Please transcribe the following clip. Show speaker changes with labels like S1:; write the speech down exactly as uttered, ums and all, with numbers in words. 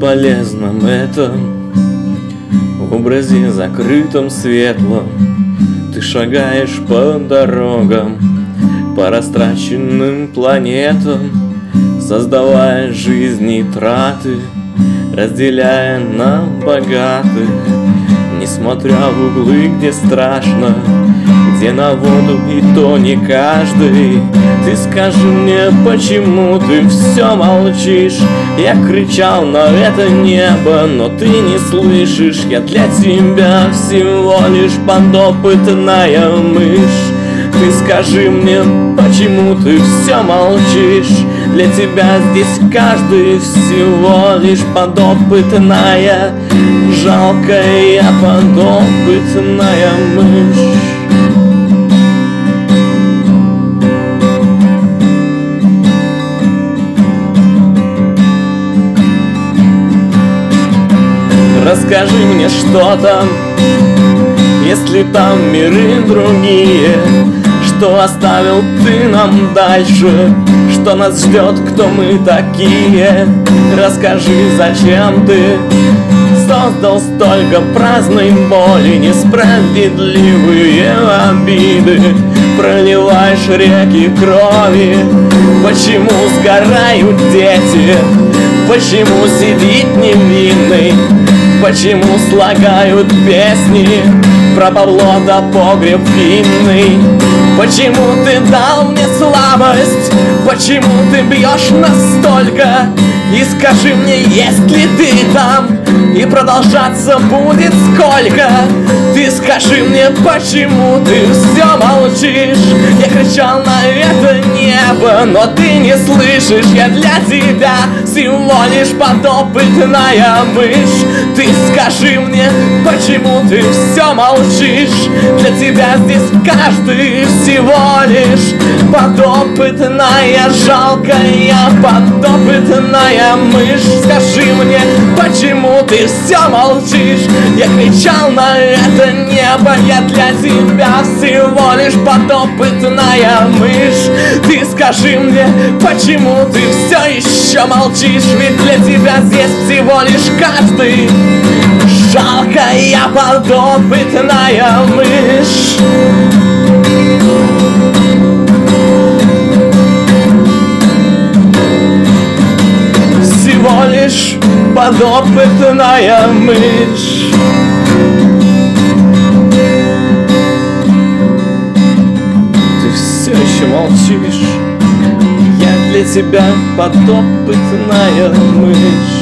S1: бесполезном этом образе закрытом светлом ты шагаешь по дорогам, по растраченным планетам, создавая жизни траты, разделяя на богатых, несмотря в углы, где страшно, где на воду и то не каждый. Ты скажи мне, почему ты все молчишь? Я кричал на это небо, но ты не слышишь. Я для тебя всего лишь подопытная мышь. Ты скажи мне, почему ты все молчишь? Для тебя здесь каждый всего лишь подопытная, жалкая подопытная мышь. Расскажи мне, что там, если там миры другие, что оставил ты нам дальше, что нас ждет, кто мы такие. Расскажи, зачем ты создал столько праздной боли, несправедливые обиды, проливаешь реки крови. Почему сгорают дети? Почему сидит невинный? Почему слагают песни про Павло да погреб винный? Почему ты дал мне слабость? Почему ты бьешь настолько? И скажи мне, есть ли ты там? И продолжаться будет сколько? Ты скажи мне, почему ты все молчишь? Я кричал на это небо, но ты не слышишь. Я для тебя всего лишь подопытная мышь. Ты скажи мне, почему ты все молчишь? Для тебя здесь каждый всего лишь подопытная, жалкая подопытная мышь. Скажи мне, почему ты все молчишь? Я кричал на это небо, я для тебя всего лишь подопытная мышь. Ты скажи мне, почему ты все еще молчишь? Ведь для тебя здесь всего лишь каждый жалкая подопытная мышь. Всего лишь подопытная мышь. Ты все еще молчишь. Я для тебя подопытная мышь.